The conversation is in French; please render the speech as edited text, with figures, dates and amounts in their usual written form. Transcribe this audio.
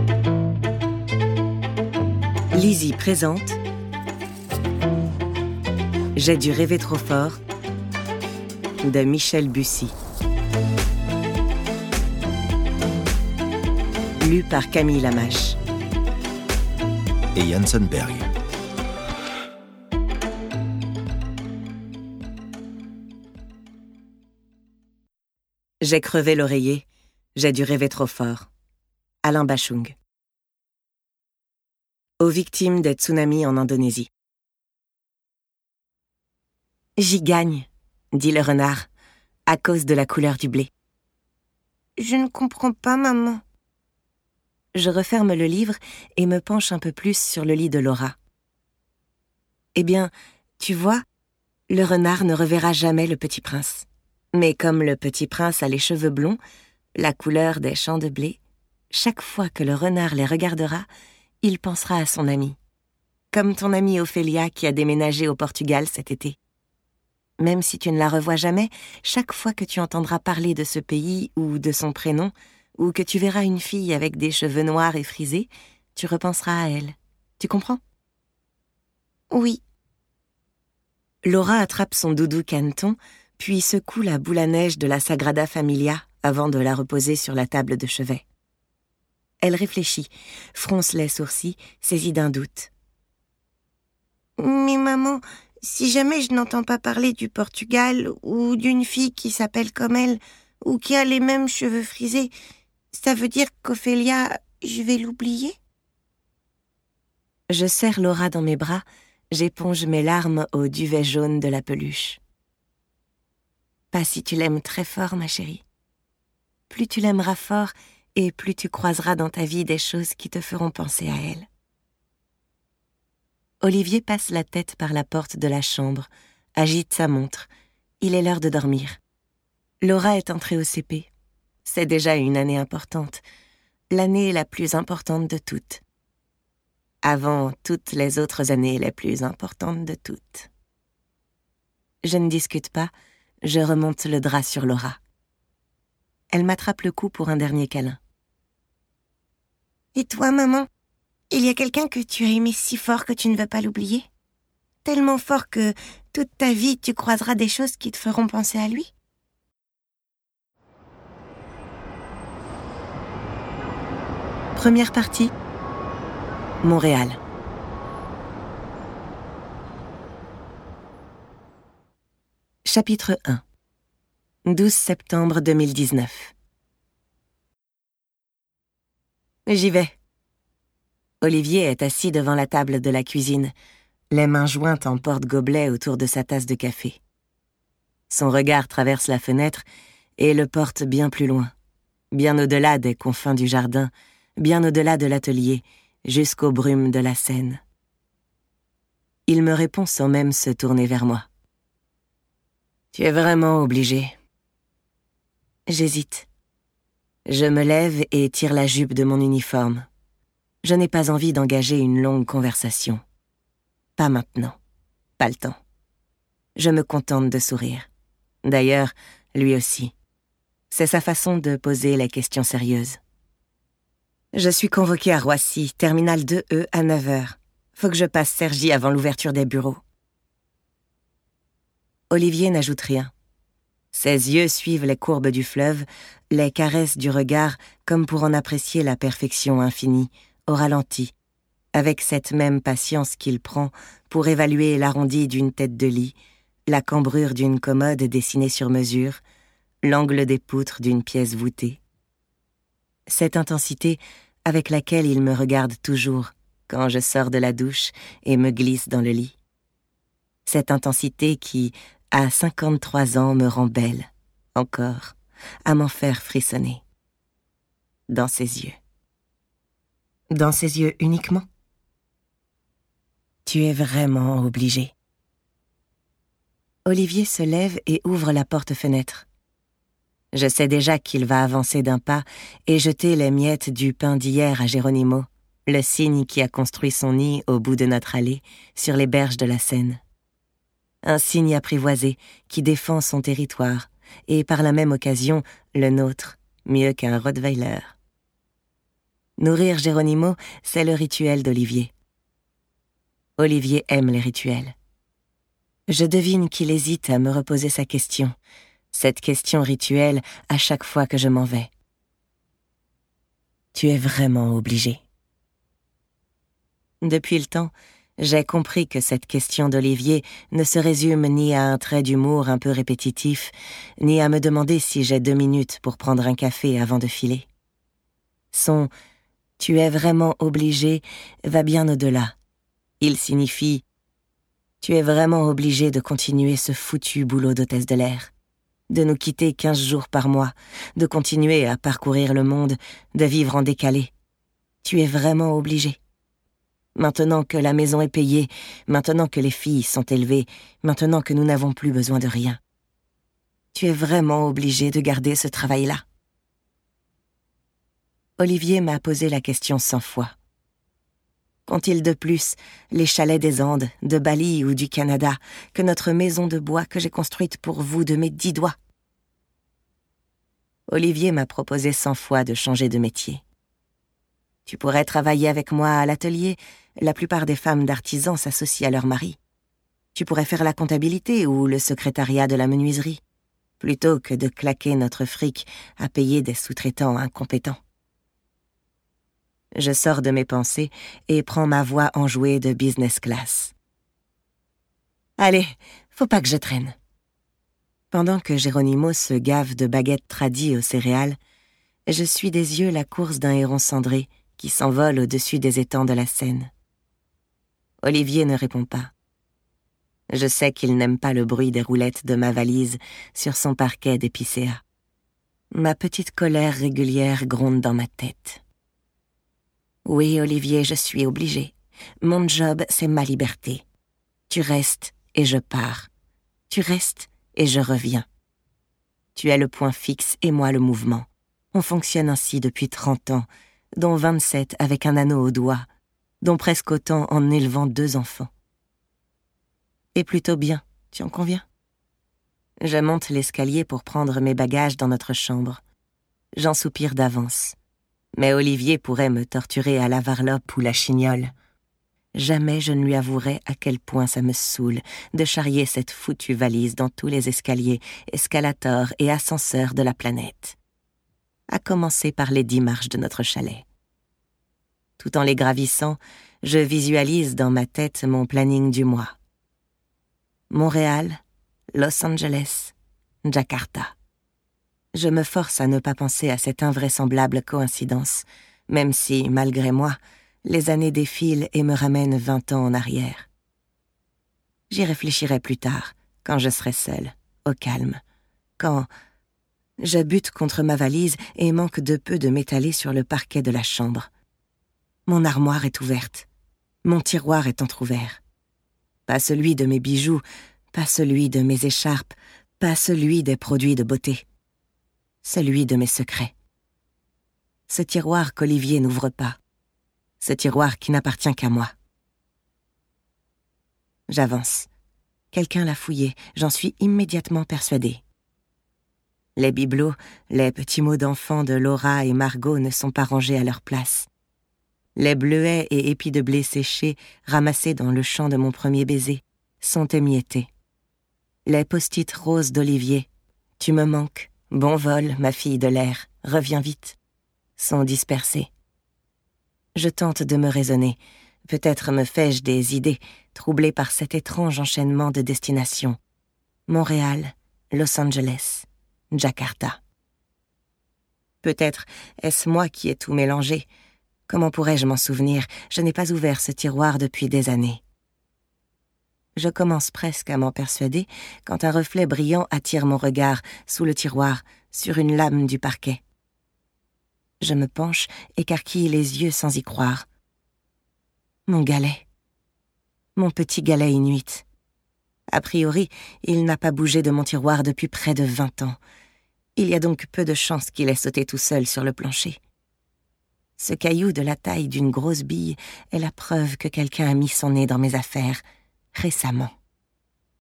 Lizzie présente J'ai dû rêver trop fort de Michel Bussy. Lu par Camille Lamache et Jansenberg. J'ai crevé l'oreiller, j'ai dû rêver trop fort. Alain Bachung. Aux victimes des tsunamis en Indonésie. J'y gagne, dit le renard, à cause de la couleur du blé. Je ne comprends pas, maman. Je referme le livre et me penche un peu plus sur le lit de Laura. Eh bien, tu vois, le renard ne reverra jamais le petit prince. Mais comme le petit prince a les cheveux blonds, la couleur des champs de blé, chaque fois que le renard les regardera, il pensera à son ami. Comme ton amie Ophélia qui a déménagé au Portugal cet été. Même si tu ne la revois jamais, chaque fois que tu entendras parler de ce pays ou de son prénom, ou que tu verras une fille avec des cheveux noirs et frisés, tu repenseras à elle. Tu comprends ? Oui. Laura attrape son doudou caneton, puis secoue la boule à neige de la Sagrada Familia avant de la reposer sur la table de chevet. Elle réfléchit, fronce les sourcils, saisie d'un doute. Mais maman, si jamais je n'entends pas parler du Portugal ou d'une fille qui s'appelle comme elle ou qui a les mêmes cheveux frisés, ça veut dire qu'Ophélia, je vais l'oublier ? Je serre Laura dans mes bras, j'éponge mes larmes au duvet jaune de la peluche. Pas si tu l'aimes très fort, ma chérie. Plus tu l'aimeras fort, et plus tu croiseras dans ta vie des choses qui te feront penser à elle. Olivier passe la tête par la porte de la chambre, agite sa montre. Il est l'heure de dormir. Laura est entrée au CP. C'est déjà une année importante, l'année la plus importante de toutes. Avant toutes les autres années les plus importantes de toutes. Je ne discute pas, je remonte le drap sur Laura. Elle m'attrape le cou pour un dernier câlin. Et toi, maman, il y a quelqu'un que tu as aimé si fort que tu ne veux pas l'oublier ? Tellement fort que toute ta vie, tu croiseras des choses qui te feront penser à lui ? Première partie, Montréal. Chapitre 1. 12 septembre 2019. J'y vais. Olivier est assis devant la table de la cuisine, les mains jointes en porte-gobelet autour de sa tasse de café. Son regard traverse la fenêtre et le porte bien plus loin, bien au-delà des confins du jardin, bien au-delà de l'atelier, jusqu'aux brumes de la Seine. Il me répond sans même se tourner vers moi. « Tu es vraiment obligé ?» J'hésite. Je me lève et tire la jupe de mon uniforme. Je n'ai pas envie d'engager une longue conversation. Pas maintenant. Pas le temps. Je me contente de sourire. D'ailleurs, lui aussi. C'est sa façon de poser les questions sérieuses. Je suis convoquée à Roissy, terminal 2E à 9h. Faut que je passe Cergy avant l'ouverture des bureaux. Olivier n'ajoute rien. Ses yeux suivent les courbes du fleuve, les caresses du regard comme pour en apprécier la perfection infinie, au ralenti, avec cette même patience qu'il prend pour évaluer l'arrondi d'une tête de lit, la cambrure d'une commode dessinée sur mesure, l'angle des poutres d'une pièce voûtée. Cette intensité avec laquelle il me regarde toujours quand je sors de la douche et me glisse dans le lit. Cette intensité qui, à 53 ans, me rend belle, encore, à m'en faire frissonner. Dans ses yeux. Dans ses yeux uniquement. Tu es vraiment obligé. Olivier se lève et ouvre la porte-fenêtre. Je sais déjà qu'il va avancer d'un pas et jeter les miettes du pain d'hier à Geronimo, le cygne qui a construit son nid au bout de notre allée, sur les berges de la Seine. Un cygne apprivoisé qui défend son territoire, et par la même occasion, le nôtre, mieux qu'un Rottweiler. Nourrir Geronimo, c'est le rituel d'Olivier. Olivier aime les rituels. Je devine qu'il hésite à me reposer sa question, cette question rituelle à chaque fois que je m'en vais. Tu es vraiment obligé. Depuis le temps, j'ai compris que cette question d'Olivier ne se résume ni à un trait d'humour un peu répétitif, ni à me demander si j'ai 2 minutes pour prendre un café avant de filer. Son « tu es vraiment obligé » va bien au-delà. Il signifie « tu es vraiment obligé de continuer ce foutu boulot d'hôtesse de l'air, de nous quitter 15 jours par mois, de continuer à parcourir le monde, de vivre en décalé. Tu es vraiment obligé. Maintenant que la maison est payée, maintenant que les filles sont élevées, maintenant que nous n'avons plus besoin de rien. Tu es vraiment obligé de garder ce travail-là. » Olivier m'a posé la question 100 fois. Qu'ont-ils de plus, les chalets des Andes, de Bali ou du Canada, que notre maison de bois que j'ai construite pour vous de mes 10 doigts? Olivier m'a proposé 100 fois de changer de métier. Tu pourrais travailler avec moi à l'atelier. La plupart des femmes d'artisans s'associent à leur mari. Tu pourrais faire la comptabilité ou le secrétariat de la menuiserie, plutôt que de claquer notre fric à payer des sous-traitants incompétents. Je sors de mes pensées et prends ma voix enjouée de business class. Allez, faut pas que je traîne. Pendant que Geronimo se gave de baguettes tradies aux céréales, je suis des yeux la course d'un héron cendré qui s'envole au-dessus des étangs de la Seine. Olivier ne répond pas. Je sais qu'il n'aime pas le bruit des roulettes de ma valise sur son parquet d'épicéa. Ma petite colère régulière gronde dans ma tête. Oui, Olivier, je suis obligée. Mon job, c'est ma liberté. Tu restes et je pars. Tu restes et je reviens. Tu es le point fixe et moi le mouvement. On fonctionne ainsi depuis 30 ans, dont 27 avec un anneau au doigt, dont presque autant en élevant 2 enfants. Et plutôt bien, tu en conviens? Je monte l'escalier pour prendre mes bagages dans notre chambre. J'en soupire d'avance. Mais Olivier pourrait me torturer à la varlope ou la chignole. Jamais je ne lui avouerai à quel point ça me saoule de charrier cette foutue valise dans tous les escaliers, escalators et ascenseurs de la planète. À commencer par les 10 marches de notre chalet. Tout en les gravissant, je visualise dans ma tête mon planning du mois. Montréal, Los Angeles, Jakarta. Je me force à ne pas penser à cette invraisemblable coïncidence, même si, malgré moi, les années défilent et me ramènent 20 ans en arrière. J'y réfléchirai plus tard, quand je serai seule, au calme, quand je bute contre ma valise et manque de peu de m'étaler sur le parquet de la chambre. Mon armoire est ouverte, mon tiroir est entrouvert. Pas celui de mes bijoux, pas celui de mes écharpes, pas celui des produits de beauté. Celui de mes secrets. Ce tiroir qu'Olivier n'ouvre pas. Ce tiroir qui n'appartient qu'à moi. J'avance. Quelqu'un l'a fouillé, j'en suis immédiatement persuadée. Les bibelots, les petits mots d'enfants de Laura et Margot ne sont pas rangés à leur place. Les bleuets et épis de blé séchés, ramassés dans le champ de mon premier baiser, sont émiettés. Les post-it roses d'Olivier, « Tu me manques ». Bon vol, ma fille de l'air, reviens vite, sont dispersés. Je tente de me raisonner, peut-être me fais-je des idées, troublée par cet étrange enchaînement de destinations. Montréal, Los Angeles, Jakarta. Peut-être est-ce moi qui ai tout mélangé. Comment pourrais-je m'en souvenir? Je n'ai pas ouvert ce tiroir depuis des années. Je commence presque à m'en persuader quand un reflet brillant attire mon regard sous le tiroir, sur une lame du parquet. Je me penche, écarquille les yeux sans y croire. Mon galet. Mon petit galet inuit. A priori, il n'a pas bougé de mon tiroir depuis près de 20 ans. Il y a donc peu de chances qu'il ait sauté tout seul sur le plancher. Ce caillou de la taille d'une grosse bille est la preuve que quelqu'un a mis son nez dans mes affaires, récemment.